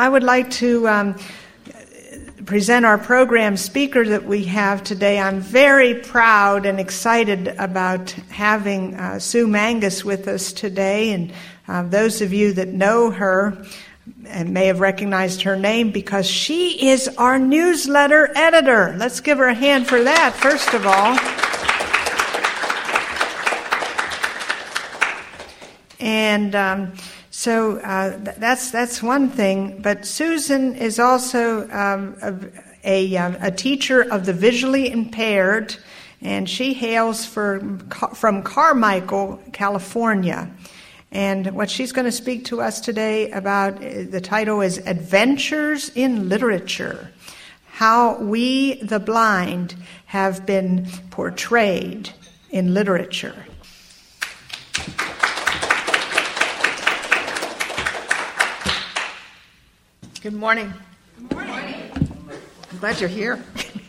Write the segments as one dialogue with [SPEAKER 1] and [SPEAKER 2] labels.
[SPEAKER 1] I would like to present our program speaker that we have today. I'm very proud and excited about having Sue Mangus with us today. And those of you that know her and may have recognized her name because she is our newsletter editor. Let's give her a hand for that, first of all. And so that's one thing. But Susan is also a teacher of the visually impaired, and she hails from Carmichael, California. And what she's going to speak to us today about, the title is Adventures in Literature, How We, the Blind, Have Been Portrayed in Literature. Good morning.
[SPEAKER 2] Good morning.
[SPEAKER 1] I'm glad you're here.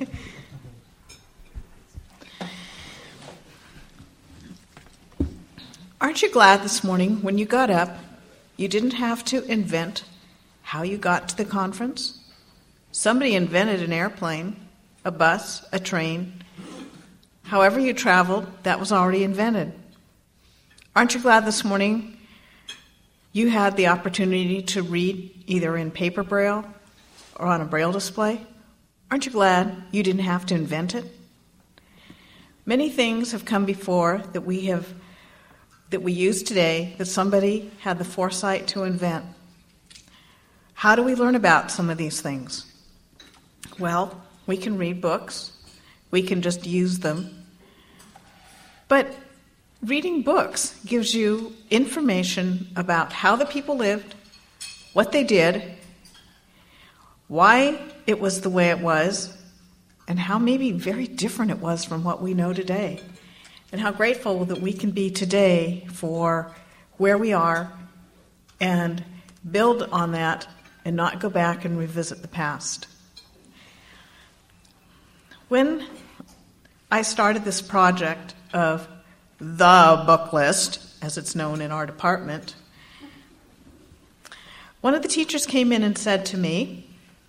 [SPEAKER 2] Aren't you glad this morning when you got up, you didn't have to invent how you got to the conference? Somebody invented an airplane, a bus, a train. However you traveled, that was already invented. Aren't you glad this morning you had the opportunity to read either in paper braille or on a braille display? Aren't you glad you didn't have to invent it? Many things have come before that we use today that somebody had the foresight to invent. How do we learn about some of these things? Well, we can read books. We can just use them. But reading books gives you information about how the people lived, what they did, why it was the way it was, and how maybe very different it was from what we know today. And how grateful that we can be today for where we are and build on that and not go back and revisit the past. When I started this project of the book list, as it's known in our department, one of the teachers came in and said to me,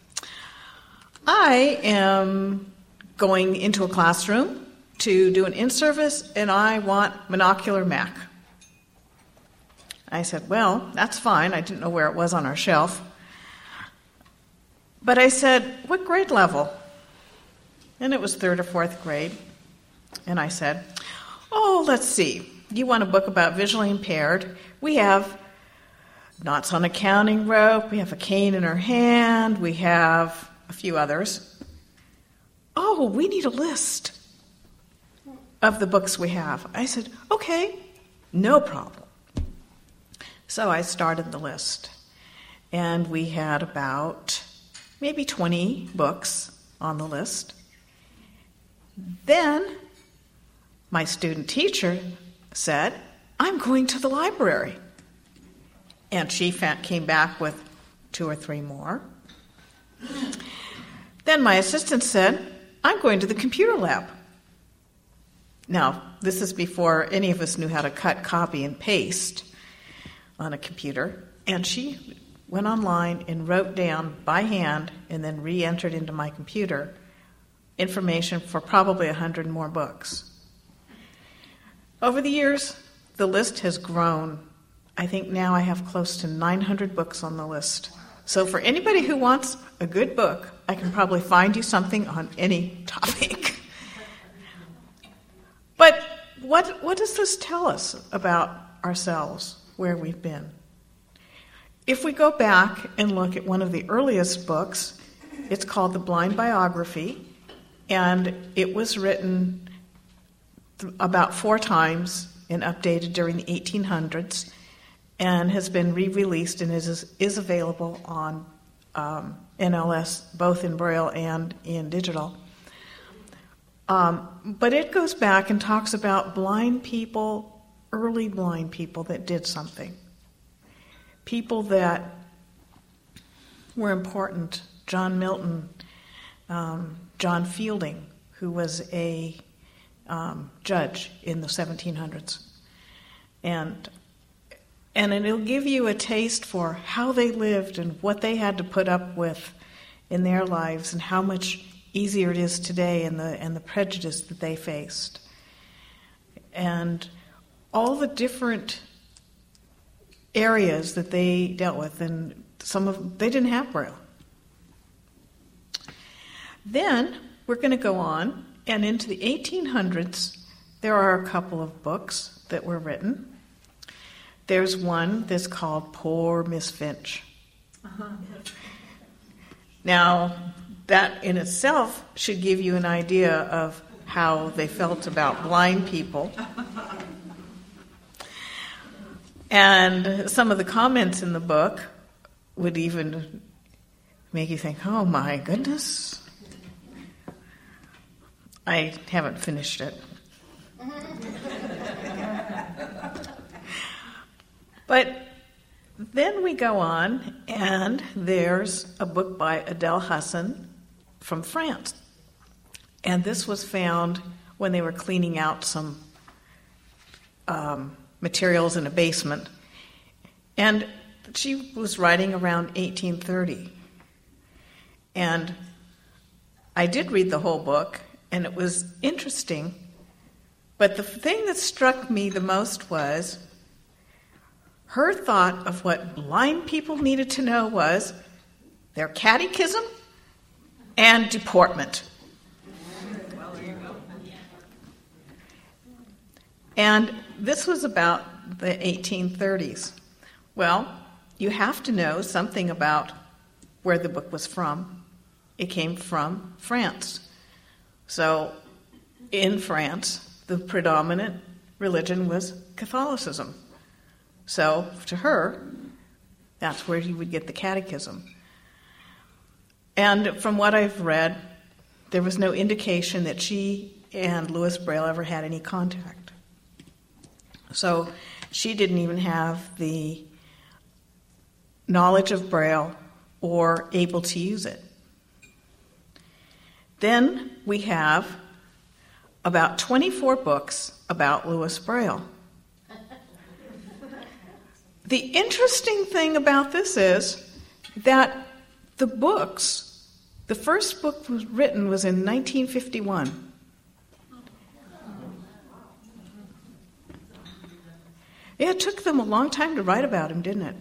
[SPEAKER 2] I am going into a classroom to do an in-service, and I want Monocular Mac. I said, well, that's fine. I didn't know where it was on our shelf. But I said, what grade level? And it was 3rd or 4th grade. And I said, oh, let's see. You want a book about visually impaired? We have Knots on a Counting Rope. We have A Cane in Her Hand. We have a few others. Oh, we need a list of the books we have. I said, okay, no problem. So I started the list. And we had about maybe 20 books on the list. Then my student teacher said, I'm going to the library. And she came back with 2 or 3 more. Then my assistant said, I'm going to the computer lab. Now, this is before any of us knew how to cut, copy, and paste on a computer. And she went online and wrote down by hand and then re-entered into my computer information for probably 100 more books. Over the years, the list has grown. I think now I have close to 900 books on the list. So for anybody who wants a good book, I can probably find you something on any topic. But what does this tell us about ourselves, where we've been? If we go back and look at one of the earliest books, it's called The Blind Biography, and it was written about 4 times and updated during the 1800s and has been re-released and is available on NLS, both in Braille and in digital. But it goes back and talks about blind people, early blind people that did something. People that were important. John Milton, John Fielding, who was a judge in the 1700s. And And it'll give you a taste for how they lived and what they had to put up with in their lives and how much easier it is today and the prejudice that they faced. And all the different areas that they dealt with, and they didn't have Braille. Then we're going to go on, and into the 1800s, there are a couple of books that were written. There's one that's called Poor Miss Finch. Now, that in itself should give you an idea of how they felt about blind people. And some of the comments in the book would even make you think, oh my goodness. I haven't finished it. But then we go on, and there's a book by Adele Hassan from France. And this was found when they were cleaning out some materials in a basement. And she was writing around 1830. And I did read the whole book, and it was interesting. But the thing that struck me the most was her thought of what blind people needed to know was their catechism and deportment. And this was about the 1830s. Well, you have to know something about where the book was from. It came from France. So in France, the predominant religion was Catholicism. So to her, that's where you would get the catechism. And from what I've read, there was no indication that she and Louis Braille ever had any contact. So she didn't even have the knowledge of Braille or able to use it. Then we have about 24 books about Louis Braille. The interesting thing about this is that the first book was written was in 1951. Yeah, it took them a long time to write about him, didn't it?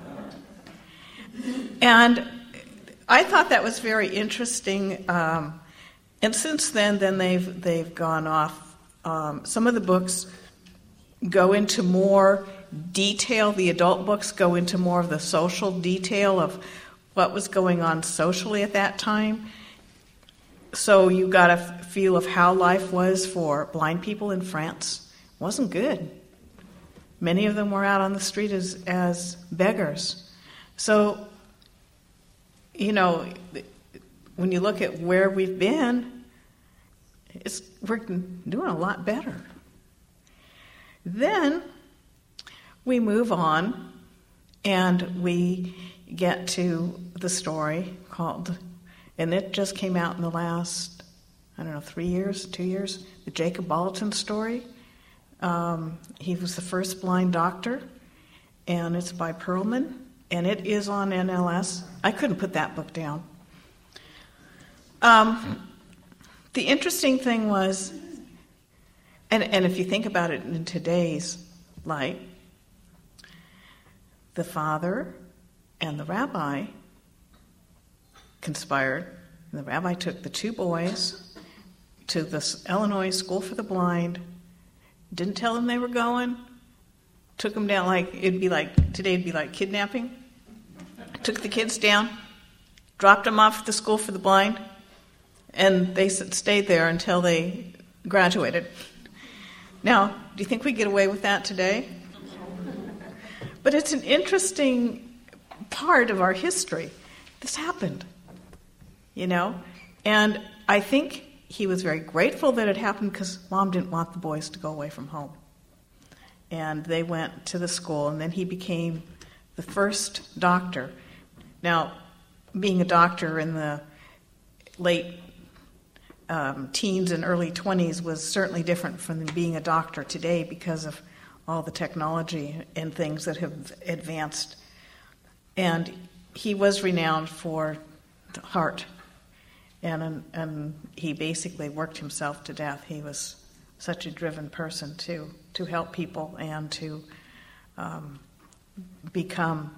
[SPEAKER 2] And I thought that was very interesting. And since then they've gone off. Some of the books go into more detail. The adult books go into more of the social detail of what was going on socially at that time. So you got a feel of how life was for blind people in France. It wasn't good. Many of them were out on the street as beggars. So, when you look at where we've been, we're doing a lot better. Then we move on and we get to the story called, and it just came out in the last, 2 years, the Jacob Bolton story. He was the first blind doctor, and it's by Perlman, and it is on NLS. I couldn't put that book down. The interesting thing was, and if you think about it in today's light, the father and the rabbi conspired, and the rabbi took the 2 boys to this Illinois School for the Blind, didn't tell them they were going, took them down today it'd be like kidnapping, took the kids down, dropped them off at the School for the Blind, and they stayed there until they graduated. Now, do you think we get away with that today? But it's an interesting part of our history. This happened, and I think he was very grateful that it happened because Mom didn't want the boys to go away from home. And they went to the school, and then he became the first doctor. Now, being a doctor in the late teens and early 20s was certainly different from being a doctor today because of all the technology and things that have advanced. And he was renowned for heart, and he basically worked himself to death. He was such a driven person to help people and to become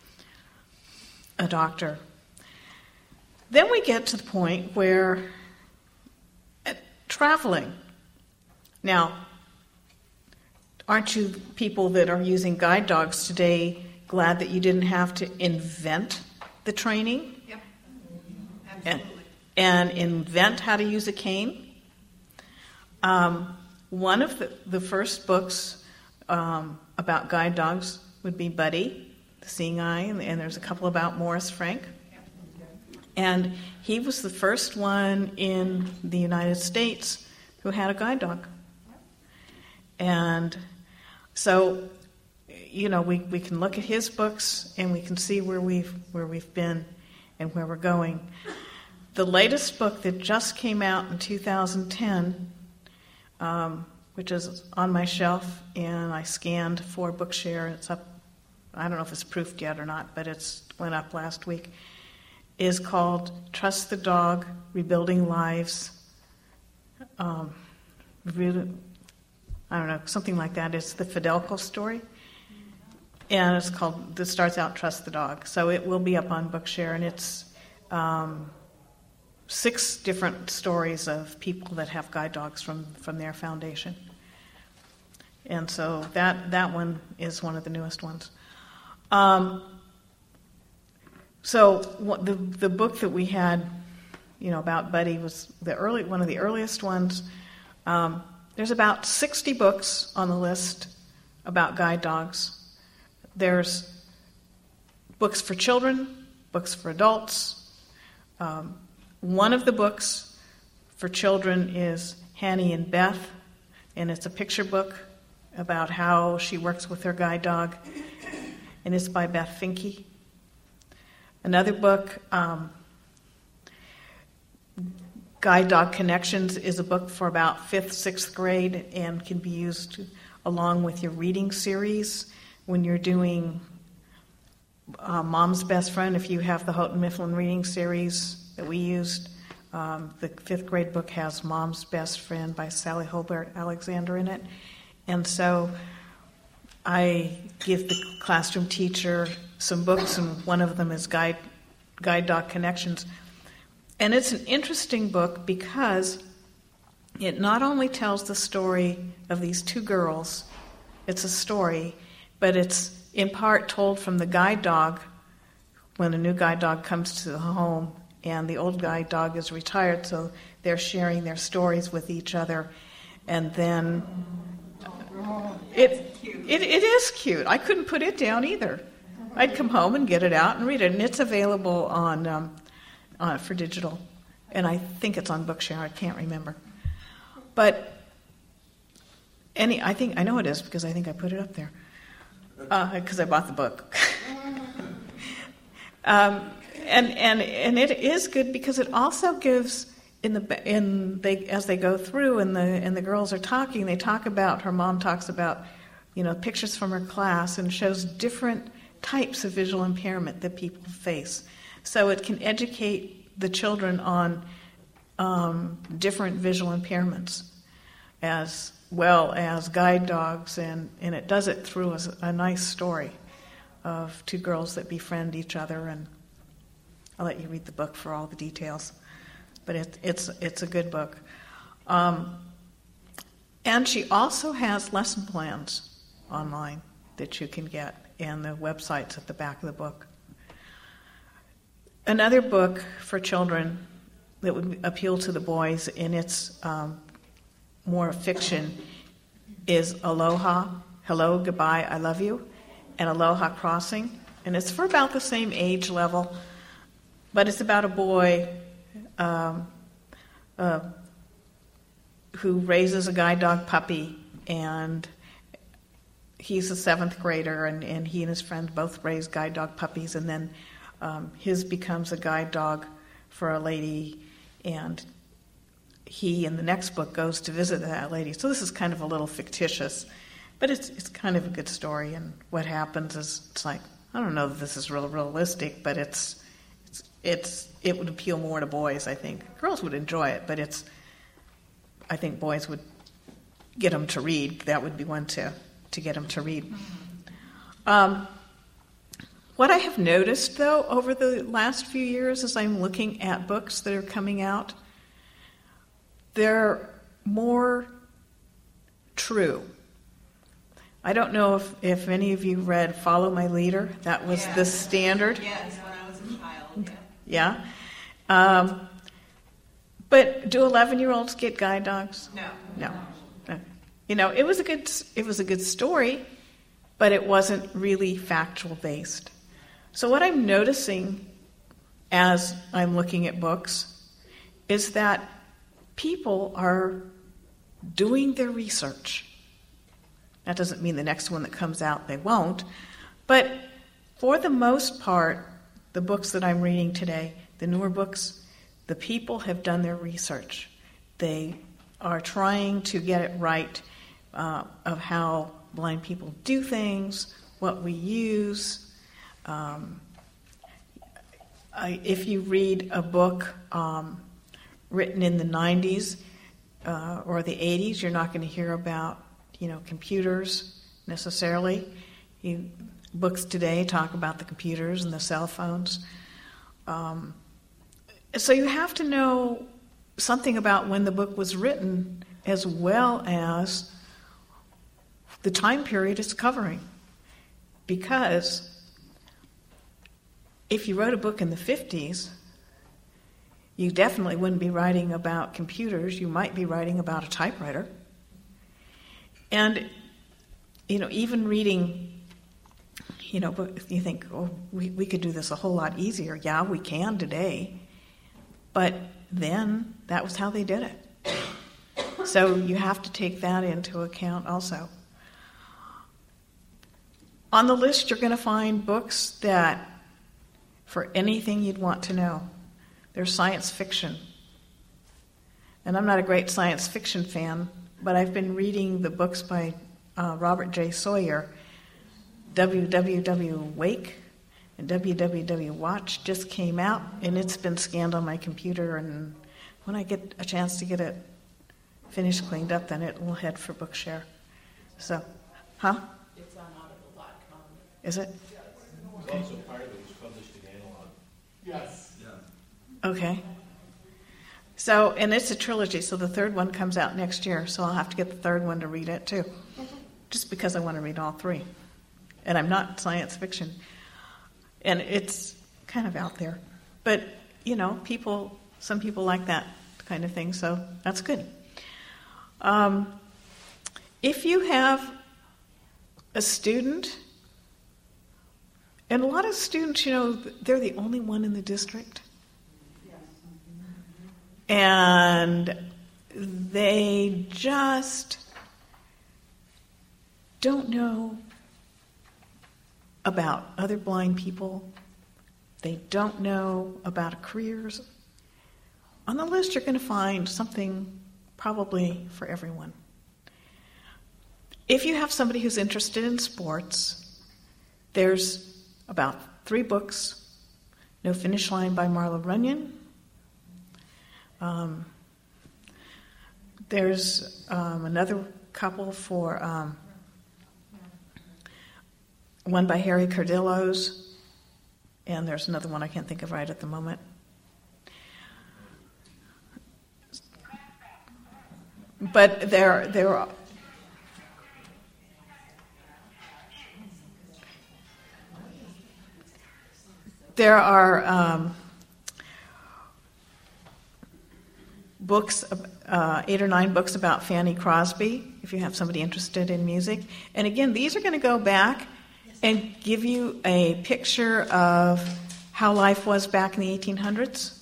[SPEAKER 2] a doctor. Then we get to the point where traveling. Now, aren't you people that are using guide dogs today glad that you didn't have to invent the training?
[SPEAKER 1] Yep. Absolutely.
[SPEAKER 2] And invent how to use a cane? One of the first books about guide dogs would be Buddy, the Seeing Eye, and there's a couple about Morris Frank. And he was the first one in the United States who had a guide dog. And so, we can look at his books and we can see where we've been and where we're going. The latest book that just came out in 2010, which is on my shelf, and I scanned for Bookshare. It's up. I don't know if it's proofed yet or not, but it's went up last week. Is called Trust the Dog: Rebuilding Lives. I don't know, something like that. It's the Fidelco story. And it's called, this starts out Trust the Dog. So it will be up on Bookshare, and it's 6 different stories of people that have guide dogs from their foundation. And so that one is one of the newest ones. So the book that we had, about Buddy was one of the earliest ones. There's about 60 books on the list about guide dogs. There's books for children, books for adults. One of the books for children is Hanny and Beth, and it's a picture book about how she works with her guide dog, and it's by Beth Finke. Another book, Guide Dog Connections, is a book for about 5th, 6th grade and can be used along with your reading series when you're doing Mom's Best Friend. If you have the Houghton Mifflin reading series that we used, the 5th grade book has Mom's Best Friend by Sally Hobart Alexander in it. And so I give the classroom teacher some books, and one of them is Guide Dog Connections. And it's an interesting book because it not only tells the story of these 2 girls, it's a story, but it's in part told from the guide dog when a new guide dog comes to the home and the old guide dog is retired, so they're sharing their stories with each other. And then it is cute. I couldn't put it down either. I'd come home and get it out and read it, and it's available on for digital, and I think it's on Bookshare. I can't remember, but I know it is because I think I put it up there because I bought the book. And it is good because it also gives as they go through and the girls are talking, they talk about, her mom talks about pictures from her class and shows different types of visual impairment that people face. So it can educate the children on different visual impairments as well as guide dogs, and it does it through a nice story of 2 girls that befriend each other, and I'll let you read the book for all the details. But it's a good book. And she also has lesson plans online that you can get, and the website's at the back of the book. Another book for children that would appeal to the boys, and it's more fiction, is Aloha, Hello, Goodbye, I Love You, and Aloha Crossing. And it's for about the same age level, but it's about a boy who raises a guide dog puppy, and he's a 7th grader, and he and his friend both raise guide dog puppies, and then his becomes a guide dog for a lady, and he, in the next book, goes to visit that lady. So this is kind of a little fictitious, But it's kind of a good story, and what happens is it's like, I don't know if this is realistic, but it would appeal more to boys, I think. Girls would enjoy it, but I think boys would get them to read. That would be one to get them to read. What I have noticed, though, over the last few years as I'm looking at books that are coming out, they're more true. I don't know if any of you read Follow My Leader. That was the standard.
[SPEAKER 3] Yes, when I was a child.
[SPEAKER 2] Yeah. But do 11-year-olds get guide dogs?
[SPEAKER 3] No.
[SPEAKER 2] You know, it was a good story, but it wasn't really factual based. So what I'm noticing as I'm looking at books is that people are doing their research. That doesn't mean the next one that comes out they won't, but for the most part, the books that I'm reading today, the newer books, the people have done their research. They are trying to get it right of how blind people do things, what we use. If you read a book written in the 90s or the 80s, you're not going to hear about, computers necessarily. Books today talk about the computers and the cell phones. So you have to know something about when the book was written as well as the time period it's covering. Because if you wrote a book in the 50s, you definitely wouldn't be writing about computers. You might be writing about a typewriter. And, even reading, but you think, we could do this a whole lot easier. Yeah, we can today. But then that was how they did it. So you have to take that into account also. On the list, you're going to find books that, for anything you'd want to know, there's science fiction. And I'm not a great science fiction fan, but I've been reading the books by Robert J. Sawyer. WWW Wake and WWW Watch just came out, and it's been scanned on my computer, and when I get a chance to get it finished, cleaned up, then it will head for Bookshare. So,
[SPEAKER 3] It's on audible.com.
[SPEAKER 2] Is it?
[SPEAKER 4] Okay. Also part of it was published in Analog.
[SPEAKER 3] Yes.
[SPEAKER 4] Yeah.
[SPEAKER 2] Okay. So, and it's a trilogy, so the third one comes out next year, so I'll have to get the third one to read it too. Just because I want to read all three. And I'm not science fiction. And it's kind of out there. But, some people like that kind of thing, so that's good. If you have a student, and a lot of students, they're the only one in the district. And they just don't know about other blind people. They don't know about careers. On the list, you're going to find something probably for everyone. If you have somebody who's interested in sports, there's about 3 books. No Finish Line by Marla Runyon. There's another couple for one by Harry Cardillos, and there's another one I can't think of right at the moment. But there are books, 8 or 9 books about Fanny Crosby, if you have somebody interested in music. And again, these are going to go back and give you a picture of how life was back in the 1800s.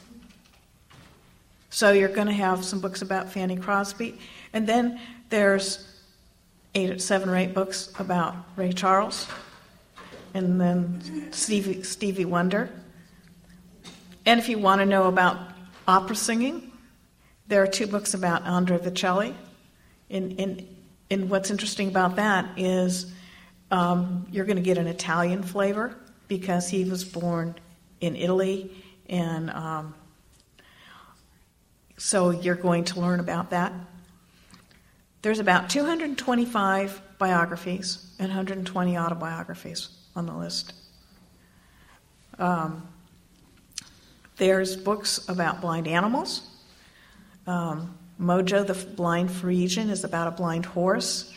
[SPEAKER 2] So you're going to have some books about Fanny Crosby. And then there's 7 or 8 books about Ray Charles. And then Stevie Wonder. And if you want to know about opera singing, there are 2 books about Andrea Bocelli. And and what's interesting about that is you're going to get an Italian flavor because he was born in Italy, and so you're going to learn about that. There's about 225 biographies and 120 autobiographies on the list. There's books about blind animals. Mojo, the Blind Frisian, is about a blind horse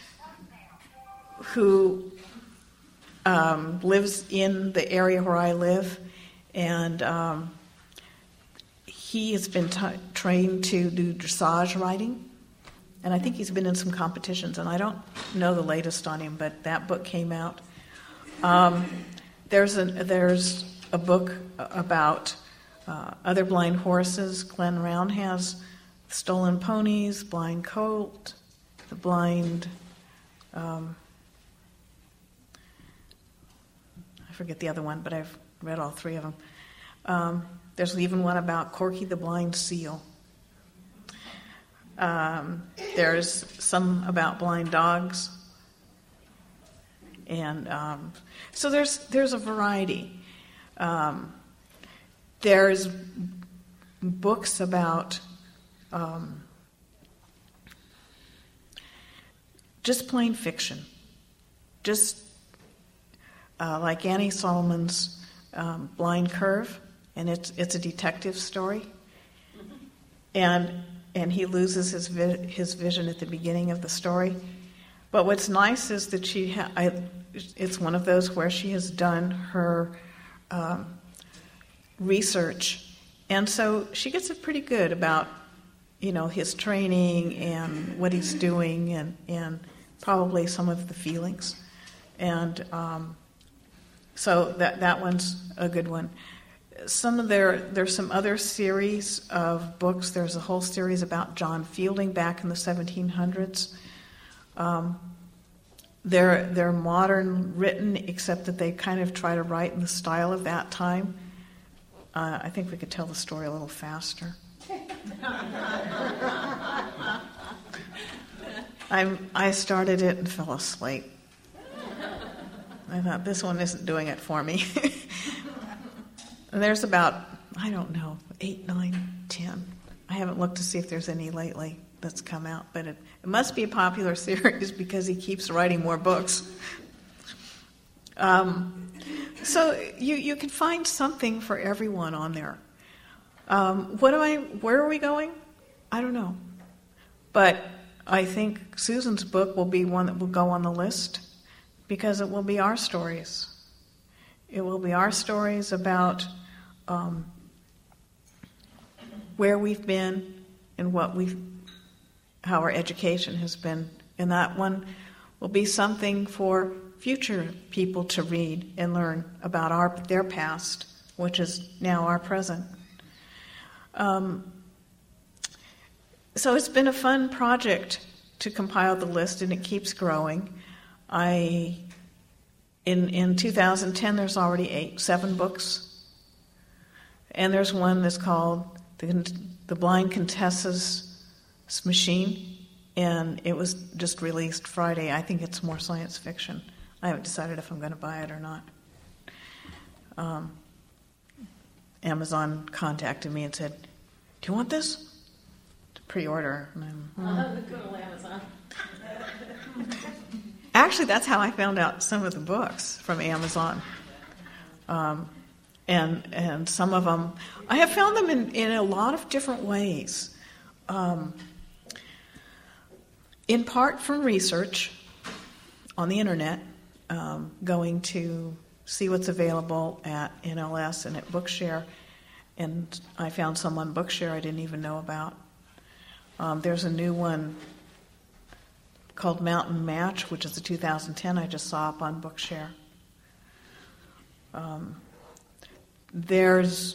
[SPEAKER 2] who lives in the area where I live, and he has been trained to do dressage riding, and I think he's been in some competitions, and I don't know the latest on him, but that book came out. There's a book about other blind horses. Glenn Round has Stolen Ponies, Blind Colt, The Blind... I forget the other one, but I've read all three of them. There's even one about Corky the Blind Seal. There's some about blind dogs. And so there's a variety. There's books about just plain fiction. Just like Annie Solomon's Blind Curve, and it's a detective story. And he loses his vision at the beginning of the story. But what's nice is that it's one of those where she has done her research, and so she gets it pretty good about his training and what he's doing, and probably some of the feelings, and so that one's a good one. There's some other series of books. There's a whole series about John Fielding back in the 1700s. They're modern written, except that they kind of try to write in the style of that time. I think we could tell the story a little faster. I started it and fell asleep. I thought, this one isn't doing it for me. And there's about, 8, 9, 10. I haven't looked to see if there's any lately that's come out, but it must be a popular series because he keeps writing more books. So you can find something for everyone on there. Where are we going? I don't know. But I think Susan's book will be one that will go on the list because it will be our stories. It will be our stories about where we've been and how our education has been. And that one will be something for future people to read and learn about their past, which is now our present. So it's been a fun project to compile the list, and it keeps growing. In 2010, there's already 7 books. And there's one that's called The Blind Contessa's Machine, and it was just released Friday. I think it's more science fiction. I haven't decided if I'm going to buy it or not. Amazon contacted me and said, "Do you want this?" To pre-order.
[SPEAKER 3] Good old Amazon.
[SPEAKER 2] Actually, that's how I found out some of the books, from Amazon. And some of them, I have found them in a lot of different ways. In part from research on the internet, going to see what's available at NLS and at Bookshare. And I found some on Bookshare I didn't even know about. There's a new one called Mountain Match, which is a 2010 I just saw up on Bookshare. There's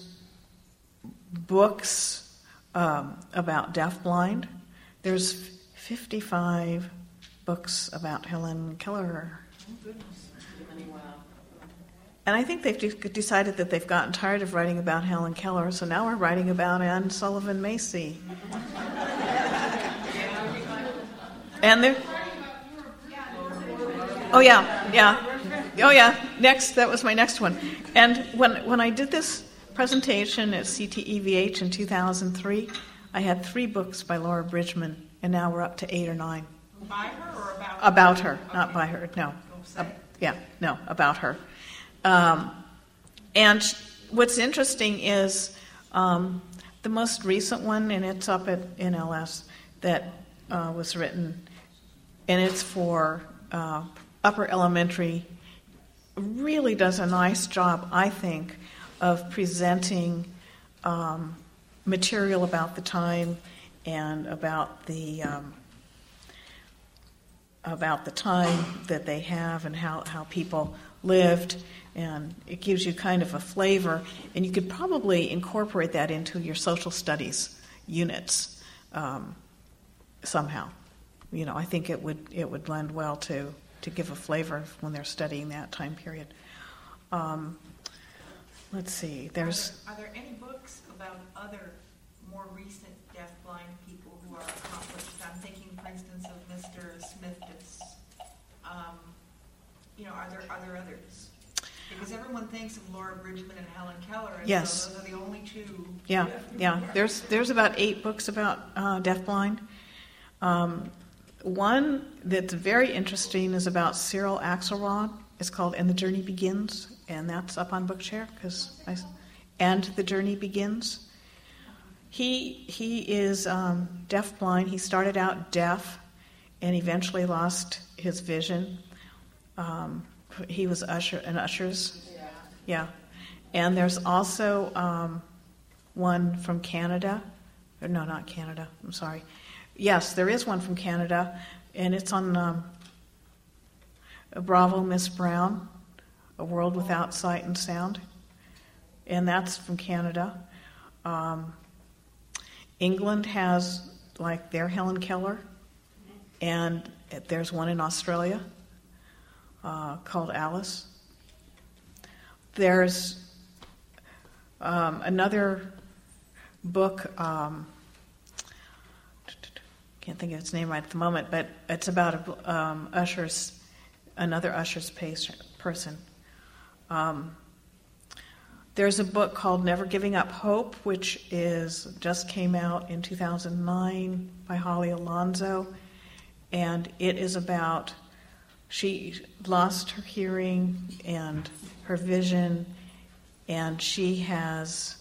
[SPEAKER 2] books about deafblind. There's 55 books about Helen Keller.
[SPEAKER 3] Oh, goodness. Wow.
[SPEAKER 2] And I think they've decided that they've gotten tired of writing about Helen Keller, so now we're writing about Anne Sullivan Macy. And they're... Oh yeah. Oh yeah. Next, that was my next one. And when I did this presentation at CTEVH in 2003, I had 3 books by Laura Bridgman, and now we're up to 8 or 9.
[SPEAKER 5] By her or about her?
[SPEAKER 2] About her, not
[SPEAKER 5] Okay.
[SPEAKER 2] by her. No.
[SPEAKER 5] Say.
[SPEAKER 2] No, about her. And what's interesting is the most recent one, and it's up at NLS, that was written, and it's for upper elementary, really does a nice job, I think, of presenting material about the time and about the time that they have and how people lived, and it gives you kind of a flavor, and you could probably incorporate that into your social studies units somehow. You know, I think it would blend well to give a flavor when they're studying that time period. Let's see.
[SPEAKER 5] Are there any books about other more recent deafblind people who are accomplished? I'm thinking, for instance, of Mr. Smith. Are there others? Because everyone thinks of Laura Bridgman and Helen Keller, and
[SPEAKER 2] Yes.
[SPEAKER 5] so those are the only 2.
[SPEAKER 2] Yeah. There's about 8 books about deafblind. One that's very interesting is about Cyril Axelrod. It's called "And the Journey Begins," and that's up on Bookshare. And the Journey Begins. He is deafblind. He started out deaf, and eventually lost his vision. He was an ushers. Yeah. And there's also one from Canada. No, not Canada. I'm sorry. Yes, there is one from Canada, and it's on Bravo, Miss Brown, A World Without Sight and Sound. And that's from Canada. England has, like, their Helen Keller, and there's one in Australia called Alice. There's another book, can't think of its name right at the moment, but it's about another Usher's person. There's a book called Never Giving Up Hope, which just came out in 2009 by Holly Alonso, and it is about, she lost her hearing and her vision, and she has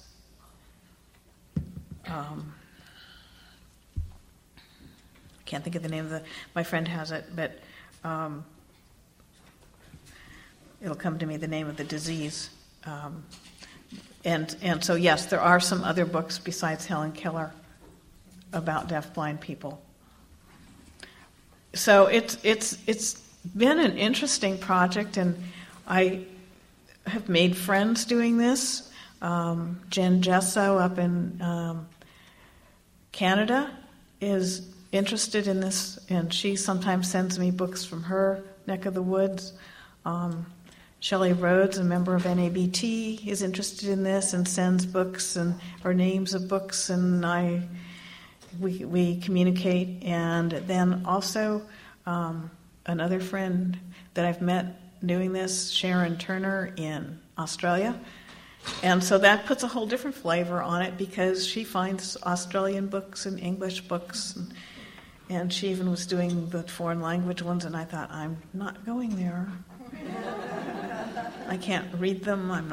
[SPEAKER 2] can't think of the name of my friend has it, but it'll come to me, the name of the disease. And so, yes, there are some other books besides Helen Keller about deafblind people. So it's been an interesting project, and I have made friends doing this. Jen Gesso up in Canada is interested in this, and she sometimes sends me books from her neck of the woods. Shelley Rhodes, a member of NABT, is interested in this and sends books or names of books, and we communicate. And then also another friend that I've met doing this, Sharon Turner in Australia. And so that puts a whole different flavor on it, because she finds Australian books and English books, and she even was doing the foreign language ones, and I thought, I'm not going there. I can't read them. I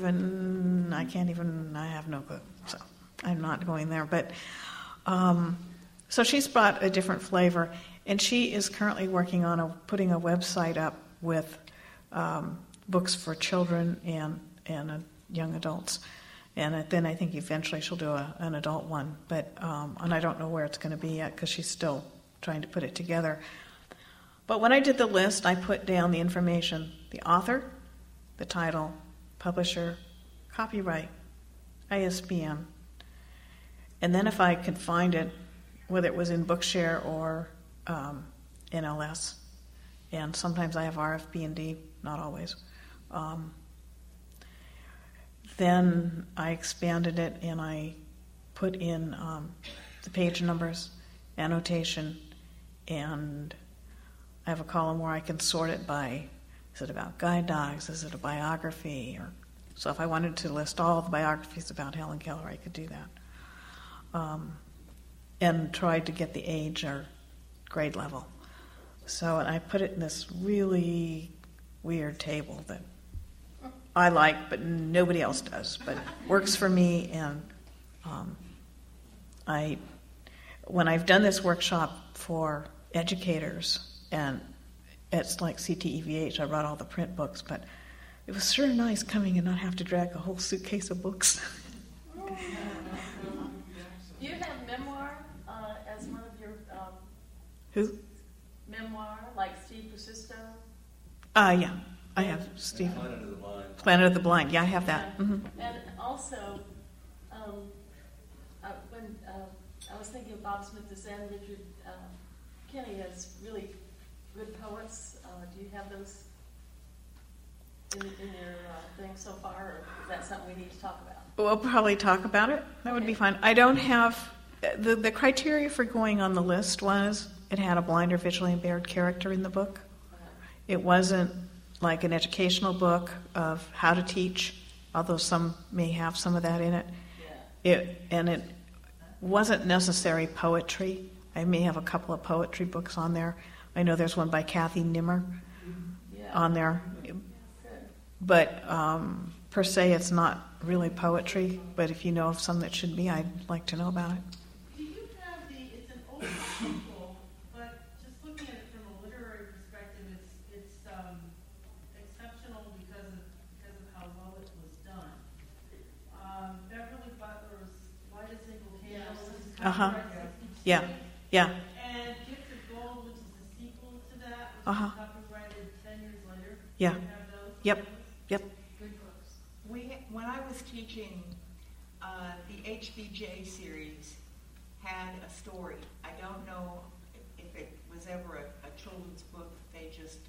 [SPEAKER 2] have no clue. So I'm not going there. But so she's brought a different flavor, and she is currently working on putting a website up with books for children and young adults. And then I think eventually she'll do an adult one. But and I don't know where it's going to be yet, because she's still trying to put it together. But when I did the list, I put down the information: the author, the title, publisher, copyright, ISBN. And then if I could find it, whether it was in Bookshare or NLS, and sometimes I have RFB&D, not always, then I expanded it and I put in the page numbers, annotation, and I have a column where I can sort it by, is it about guide dogs, is it a biography, or so if I wanted to list all the biographies about Helen Keller, I could do that. And tried to get the age or grade level. So, and I put it in this really weird table that I like, but nobody else does, but it works for me. And when I've done this workshop for educators, and it's like CTEVH, I brought all the print books, but it was sure nice coming and not have to drag a whole suitcase of books.
[SPEAKER 3] Do you have memoir as one of your
[SPEAKER 2] Who?
[SPEAKER 3] memoir, like Steve Persisto?
[SPEAKER 2] Yeah, I have Steve.
[SPEAKER 4] Planet of the Blind.
[SPEAKER 2] Planet of the Blind. Yeah, I have that. Mm-hmm.
[SPEAKER 3] And also, when I was thinking of Bob Smith and Richard Kenny as really good poets, do you have those in your thing so far, or is that something we need to talk about?
[SPEAKER 2] We'll probably talk about it. That would be fine. I don't have... The criteria for going on the list was it had a blind or visually impaired character in the book. It wasn't like an educational book of how to teach, although some may have some of that in it.
[SPEAKER 3] Yeah.
[SPEAKER 2] It wasn't necessary poetry. I may have a couple of poetry books on there. I know there's one by Kathy Nimmer on there.
[SPEAKER 3] Good.
[SPEAKER 2] But per se, it's not really poetry. But if you know of some that should be, I'd like to know about it.
[SPEAKER 6] Do you have it's an old article, but just looking at it from a literary perspective, it's exceptional because of how well it was done. Beverly Butler's Light a Single Candle, this is copyright 66.
[SPEAKER 2] Yeah.
[SPEAKER 6] And Gifts of Gold, which is a sequel to that, which
[SPEAKER 2] Uh-huh.
[SPEAKER 6] is copyrighted 10 years later.
[SPEAKER 2] Yeah.
[SPEAKER 6] Do you have those?
[SPEAKER 2] Yep.
[SPEAKER 6] Good books.
[SPEAKER 5] When I was teaching, the HBJ series had a story. I don't know if it was ever a children's book they just,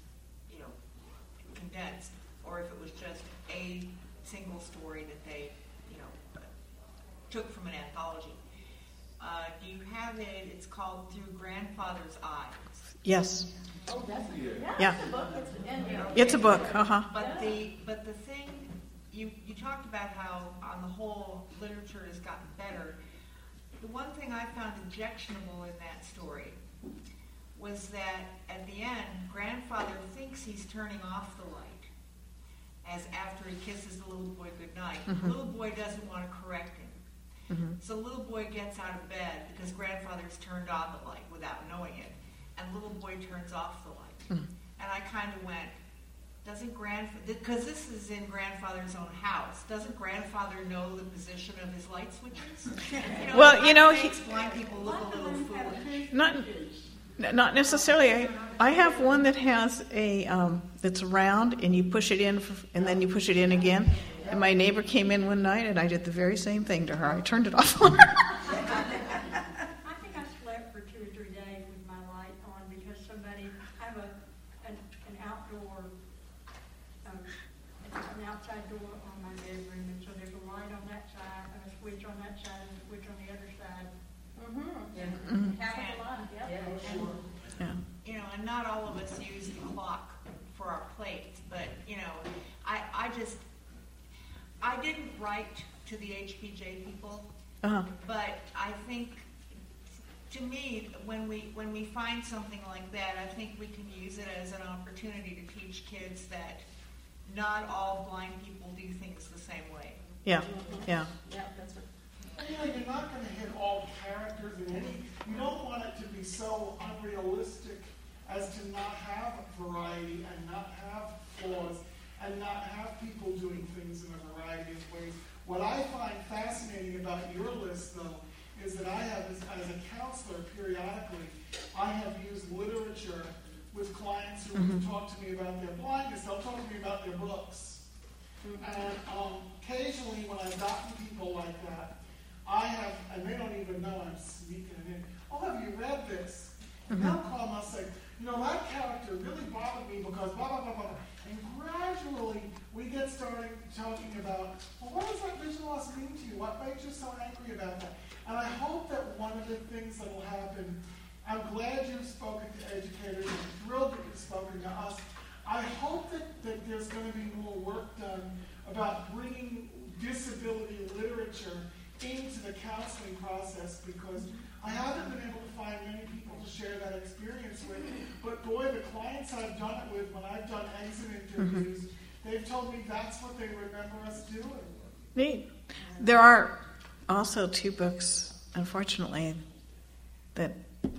[SPEAKER 5] condensed, or if it was just a single story that they, took from an anthology. Do you have it? It's called Through Grandfather's Eyes.
[SPEAKER 2] Yes.
[SPEAKER 3] Oh, that's
[SPEAKER 2] Yeah.
[SPEAKER 3] It's a book. It's in here.
[SPEAKER 2] It's a book. Uh-huh.
[SPEAKER 5] But the thing you talked about how on the whole literature has gotten better. The one thing I found objectionable in that story was that at the end, grandfather thinks he's turning off the light as after he kisses the little boy goodnight.
[SPEAKER 2] Mm-hmm.
[SPEAKER 5] The little boy doesn't want to correct him.
[SPEAKER 2] Mm-hmm.
[SPEAKER 5] So the little boy gets out of bed because grandfather's turned on the light without knowing it. And little boy turns off the light.
[SPEAKER 2] Mm-hmm.
[SPEAKER 5] And I kind of went, doesn't grandfather, because this is in grandfather's own house, doesn't grandfather know the position of his light switches?
[SPEAKER 2] Well,
[SPEAKER 5] it makes blind people look a little foolish.
[SPEAKER 2] Not necessarily. I have one that has a that's round, and you push it in, and then you push it in again. And my neighbor came in one night, and I did the very same thing to her. I turned it off on her.
[SPEAKER 7] I think I slept for 2 or 3 days with my light on because I have an outdoor, an outside door on my bedroom, and so there's a light on that side, and a switch on that side, and a switch on the other side.
[SPEAKER 3] Mm-hmm. Capital I. Yep.
[SPEAKER 2] Yeah.
[SPEAKER 5] And not all of us use the clock for our plates, but, I didn't write to the HPJ people,
[SPEAKER 2] Uh-huh.
[SPEAKER 5] but I think, to me, when we find something like that, I think we can use it as an opportunity to teach kids that not all blind people do things the same way.
[SPEAKER 2] Yeah.
[SPEAKER 3] Yeah, that's right.
[SPEAKER 8] You're not going to hit all characters in any. You don't want it to be so unrealistic as to not have variety and not have flaws and not have people doing things in a variety of ways. What I find fascinating about your list, though, is that I have, as a counselor, periodically, I have used literature with clients who talk to me about their blindness. They'll talk to me about their books. And occasionally, when I've gotten people like that, I have, and they don't even know I'm sneaking it in. Oh, have you read this? And they'll call and I'll say, that character really bothered me because blah, blah, blah, blah. And gradually, we get started talking about, well, what does that vision loss mean to you? What makes you so angry about that? And I hope that one of the things that will happen I'm glad you've spoken to educators. I'm thrilled that you've spoken to us. I hope that there's going to be more work done about bringing disability literature into the counseling process, because I haven't been able to find many people to share that experience with. But boy, the clients I've done it with, when I've done exit interviews, they've told me that's what they remember us doing.
[SPEAKER 2] Neat. There are also 2 books, unfortunately, that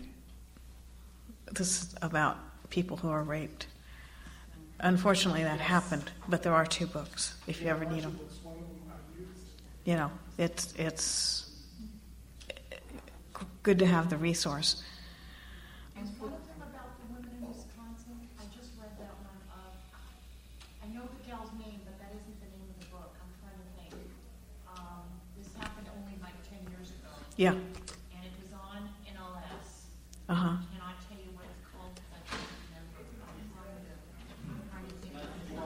[SPEAKER 2] this is about people who are raped. Unfortunately, that happened, but there are 2 books if you ever need them. You know, it's good to have the resource.
[SPEAKER 9] And one of them about the women in Wisconsin, I just read that one. I know the gal's name, but that isn't the name of the book. I'm trying to think. This happened only like 10 years ago.
[SPEAKER 2] Yeah.
[SPEAKER 9] And it was on NLS.
[SPEAKER 2] Uh-huh.
[SPEAKER 9] Can I tell you what it's called? Because I can't remember. I'm trying to think.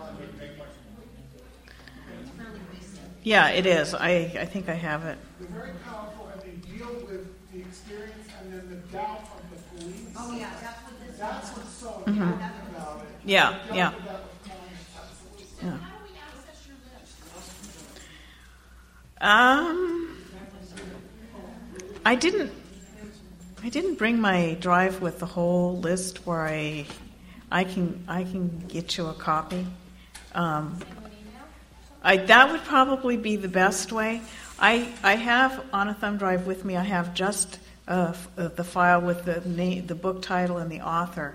[SPEAKER 9] It's fairly recent.
[SPEAKER 2] Yeah, it is. I think I have it.
[SPEAKER 8] They're very powerful, and they deal with the experience and then the doubt of the police.
[SPEAKER 9] Oh, yeah, that's what this is.
[SPEAKER 8] That's what's so important about it.
[SPEAKER 2] Yeah,
[SPEAKER 8] They dealt
[SPEAKER 2] yeah.
[SPEAKER 8] with that with clients, absolutely.
[SPEAKER 2] Yeah.
[SPEAKER 9] How do we access your list?
[SPEAKER 2] I didn't bring my drive with the whole list where I can get you a copy. That would probably be the best way. I have on a thumb drive with me. I have just the file with the name, the book title, and the author.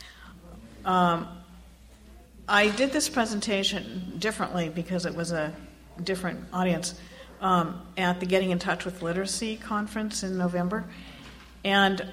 [SPEAKER 2] I did this presentation differently because it was a different audience at the Getting in Touch with Literacy conference in November, and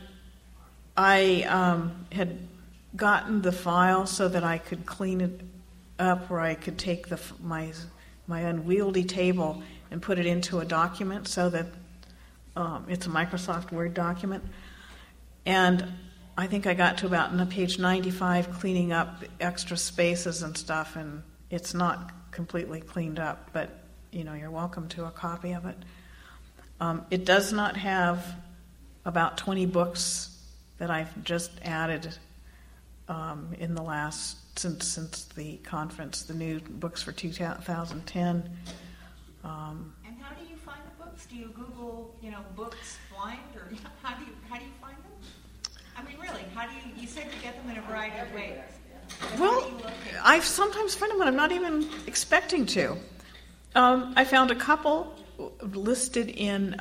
[SPEAKER 2] I had gotten the file so that I could clean it up, where I could take my unwieldy table and put it into a document so that it's a Microsoft Word document. And I think I got to about page 95 cleaning up extra spaces and stuff, and it's not completely cleaned up, but you're welcome to a copy of it. It does not have about 20 books that I've just added in the last since the conference, the new books for 2010.
[SPEAKER 5] And how do you find the books? Do you Google, books blind, or how do you find them? I mean, really, how do you said you get them in a variety of ways.
[SPEAKER 2] Well, I sometimes find them when I'm not even expecting to. I found a couple listed in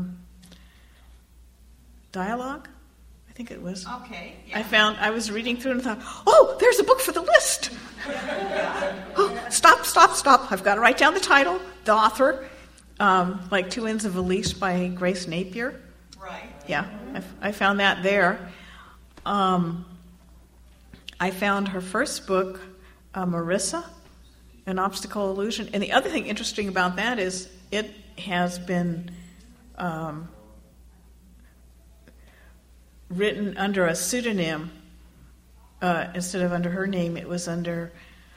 [SPEAKER 2] Dialogue, I think it was.
[SPEAKER 5] Okay. Yeah.
[SPEAKER 2] I was reading through and thought, oh, there's a book for the list. Oh, stop. I've got to write down the title, the author, like Two Ends of a Leash by Grace Napier.
[SPEAKER 5] Right.
[SPEAKER 2] Yeah, I found that there. I found her first book, Marissa, An Obstacle Illusion. And the other thing interesting about that is it has been written under a pseudonym instead of under her name. It was under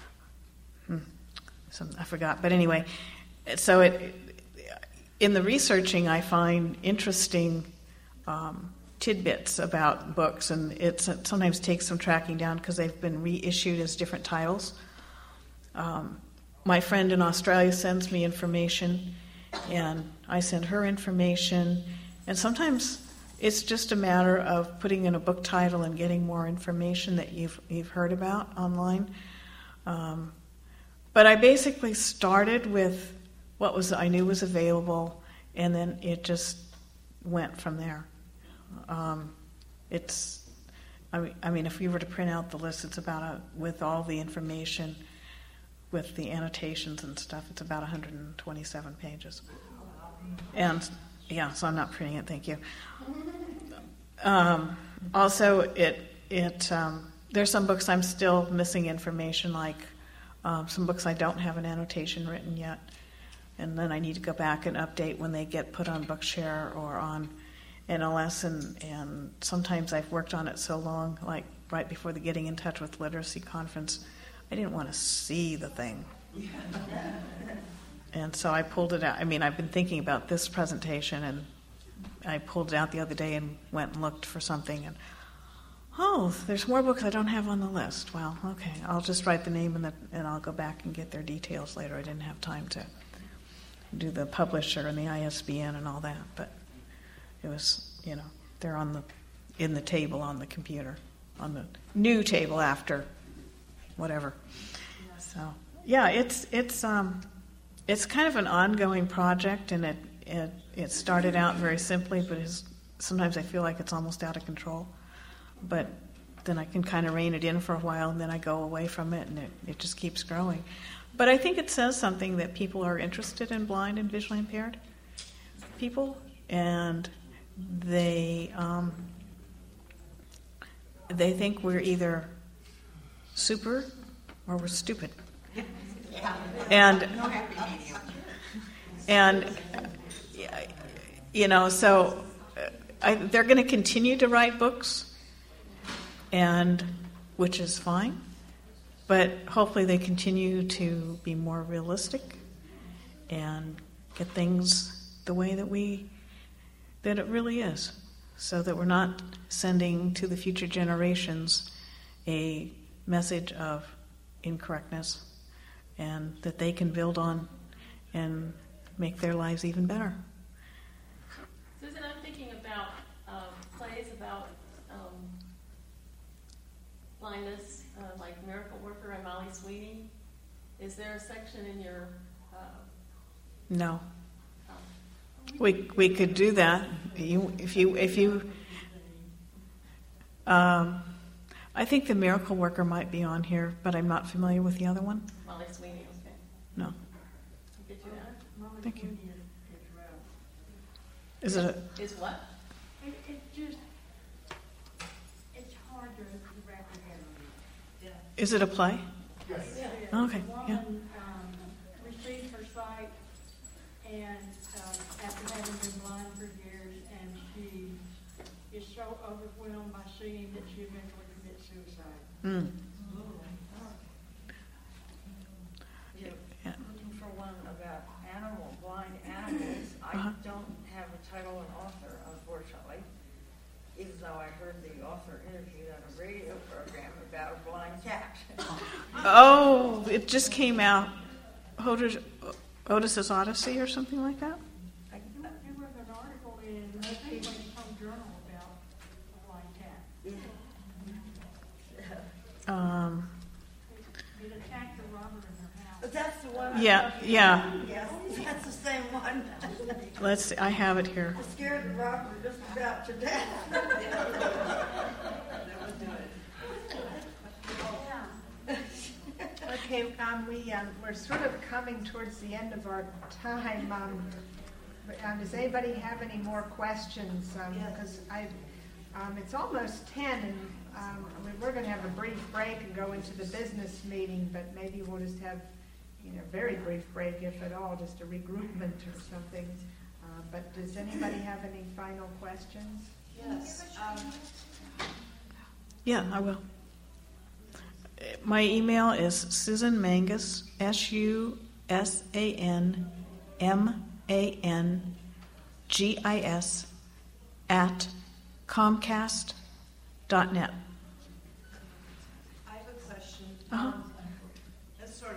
[SPEAKER 2] I forgot, but anyway, so in the researching I find interesting tidbits about books, and it sometimes takes some tracking down because they've been reissued as different titles. My friend in Australia sends me information, and I send her information, and sometimes it's just a matter of putting in a book title and getting more information that you've heard about online. But I basically started with what I knew was available, and then it just went from there. I mean, if you were to print out the list, it's about with all the information, with the annotations and stuff, it's about 127 pages. And yeah, so I'm not printing it. Thank you. Also, there's some books I'm still missing information, like some books I don't have an annotation written yet, and then I need to go back and update when they get put on Bookshare or on NLS, and sometimes I've worked on it so long, like right before the Getting in Touch with Literacy conference, I didn't want to see the thing. And so I pulled it out. I mean, I've been thinking about this presentation, and I pulled it out the other day and went and looked for something, and there's more books I don't have on the list. Well, okay, I'll just write the name and I'll go back and get their details later. I didn't have time to do the publisher and the ISBN and all that, but it was, they're in the table on the computer, on the new table after whatever. So yeah, it's kind of an ongoing project, and it started out very simply, but sometimes I feel like it's almost out of control. But then I can kind of rein it in for a while, and then I go away from it, and it just keeps growing. But I think it says something that people are interested in blind and visually impaired people, and they think we're either super or we're stupid. And
[SPEAKER 5] No happy medium.
[SPEAKER 2] And so they're going to continue to write books, and which is fine, but hopefully they continue to be more realistic and get things the way that it really is, so that we're not sending to the future generations a message of incorrectness, and that they can build on and make their lives even better.
[SPEAKER 3] Susan, I'm thinking about plays about blindness, like Miracle Worker and Molly Sweeney. Is there a section in your...
[SPEAKER 2] No. We could do that. If you I think the Miracle Worker might be on here, but I'm not familiar with the other one.
[SPEAKER 3] Molly Sweeney, okay.
[SPEAKER 2] No.
[SPEAKER 3] I'll get you that.
[SPEAKER 2] Thank you.
[SPEAKER 7] Is
[SPEAKER 2] Is it
[SPEAKER 3] Is what?
[SPEAKER 7] it's hard to wrap your head around.
[SPEAKER 2] is it a play?
[SPEAKER 8] Yes.
[SPEAKER 2] Okay,
[SPEAKER 7] The
[SPEAKER 2] yeah.
[SPEAKER 7] woman received her sight, and after having been blind for years, and she is so overwhelmed by seeing that she eventually commits suicide.
[SPEAKER 2] Mm.
[SPEAKER 10] Looking for one about blind animals.
[SPEAKER 2] Uh-huh.
[SPEAKER 10] I don't have a title and author, unfortunately, even though I heard the author interviewed on a radio program about a blind cat.
[SPEAKER 2] Oh, it just came out. Otis's Odyssey or something like that?
[SPEAKER 7] There was an article in the Home Journal about a blind cat. It attacked a robber in her house.
[SPEAKER 10] But that's the one.
[SPEAKER 2] Yeah.
[SPEAKER 10] Yes, that's the same one.
[SPEAKER 2] Let's see, I have it here.
[SPEAKER 10] I scared the robber just about to death.
[SPEAKER 1] Okay, we're sort of coming towards the end of our time. Does anybody have any more questions? Because it's almost 10, and we're going to have a brief break and go into the business meeting, but maybe we'll just have a very brief break, if at all, just a regroupment or something. But does anybody have any final questions?
[SPEAKER 5] Yes.
[SPEAKER 2] Yeah, I will. My email is Susan Mangus, SusanMangis @comcast.net.
[SPEAKER 5] I have a question.
[SPEAKER 2] Uh-huh.
[SPEAKER 5] That's sort of,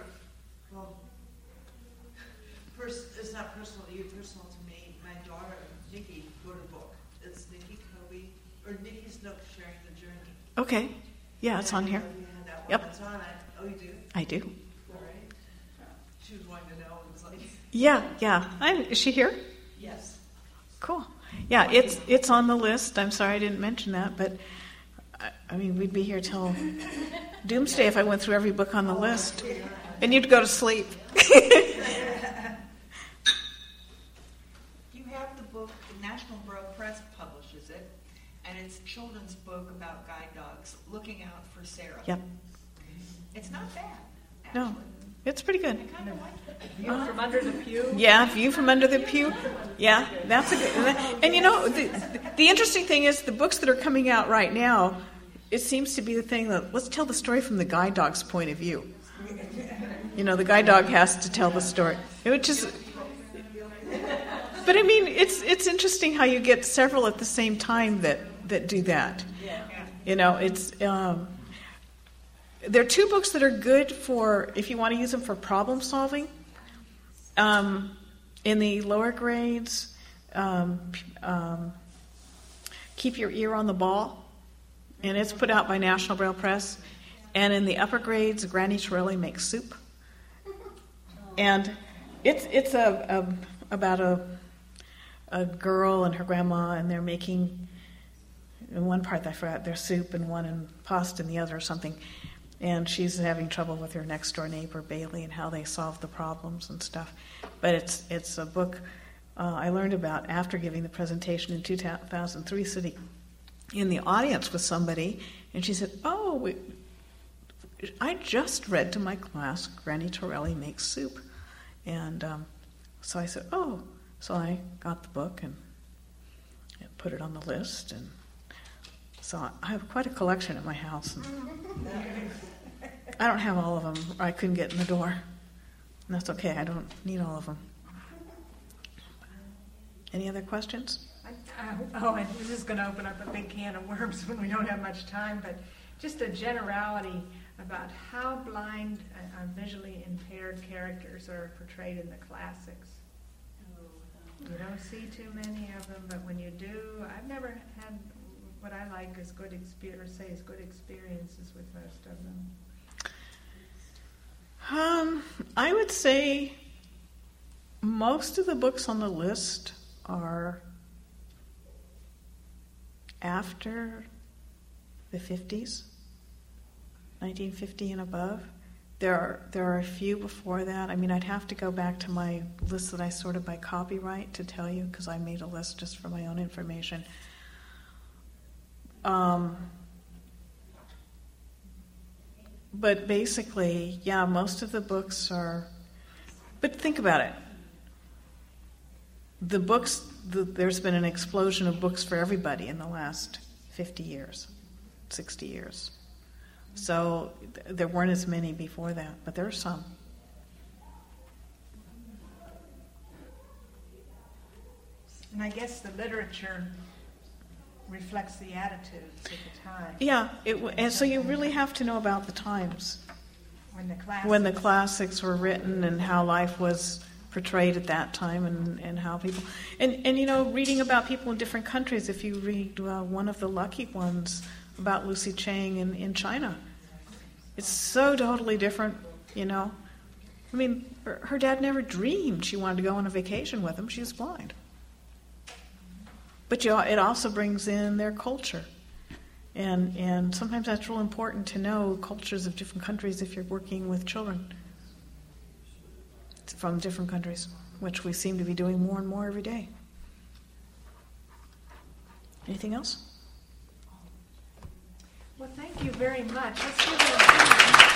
[SPEAKER 5] it's not personal to you, personal to me. My daughter, Nikki, wrote a book. It's Nikki Kobe, or Nikki's Nook Sharing the Journey.
[SPEAKER 2] Okay. Yeah, it's on here.
[SPEAKER 5] You had that one.
[SPEAKER 2] Yep.
[SPEAKER 5] It's on it. Oh, you do?
[SPEAKER 2] I do.
[SPEAKER 5] All right. She was wanting to know. It was like,
[SPEAKER 2] Yeah. Is she here?
[SPEAKER 5] yes.
[SPEAKER 2] Cool. Yeah, it's on the list. I'm sorry I didn't mention that, but I mean, we'd be here till doomsday if I went through every book on the list. And you'd go to sleep.
[SPEAKER 5] You have the book, the National Press publishes it, and it's a children's book about guide dogs looking out for Sarah.
[SPEAKER 2] Yep.
[SPEAKER 5] It's not bad, actually.
[SPEAKER 2] No, it's pretty good.
[SPEAKER 5] I kind of like it.
[SPEAKER 1] View from under the pew?
[SPEAKER 2] Yeah, View from Under the Pew. Yeah, that's a good. And the interesting thing is the books that are coming out right now, it seems to be the thing that let's tell the story from the guide dog's point of view. The guide dog has to tell the story, which is But I mean, it's interesting how you get several at the same time that do that.
[SPEAKER 10] Yeah.
[SPEAKER 2] You know, it's there are two books that are good for if you want to use them for problem solving. In the lower grades, Keep Your Ear on the Ball, and it's put out by National Braille Press. And in the upper grades, Granny Torelli Makes Soup. And it's about a girl and her grandma, and they're making, in one part I forgot, their soup, and one in pasta in the other or something. And she's having trouble with her next door neighbor Bailey and how they solve the problems and stuff. But it's a book I learned about after giving the presentation in 2003, sitting in the audience with somebody, and she said, "Oh, I just read to my class Granny Torelli Makes Soup," and so I said, "Oh," so I got the book and put it on the list, and so I have quite a collection at my house. And I don't have all of them, or I couldn't get in the door. And that's okay, I don't need all of them. Any other questions?
[SPEAKER 1] And this is going to open up a big can of worms when we don't have much time, but just a generality about how blind, visually impaired characters are portrayed in the classics. You don't see too many of them, but when you do, I've never had what I like is good experiences with most of them.
[SPEAKER 2] I would say most of the books on the list are after the 50s, 1950 and above. There are a few before that. I mean, I'd have to go back to my list that I sorted by copyright to tell you, because I made a list just for my own information. But basically, yeah, most of the books are... But think about it. The books, there's been an explosion of books for everybody in the last 50 years, 60 years. So there weren't as many before that, but there are some.
[SPEAKER 1] And I guess the literature reflects the attitudes at the time.
[SPEAKER 2] Yeah, and so you really have to know about the times. When the classics were written and how life was portrayed at that time and how people... And you know, reading about people in different countries, if you read one of the lucky ones about Lucy Chang in China, it's so totally different, you know. I mean, her dad never dreamed she wanted to go on a vacation with him. She was blind. But it also brings in their culture. And sometimes that's real important to know cultures of different countries if you're working with children from different countries, which we seem to be doing more and more every day. Anything else?
[SPEAKER 1] Well, thank you very much. Let's give her a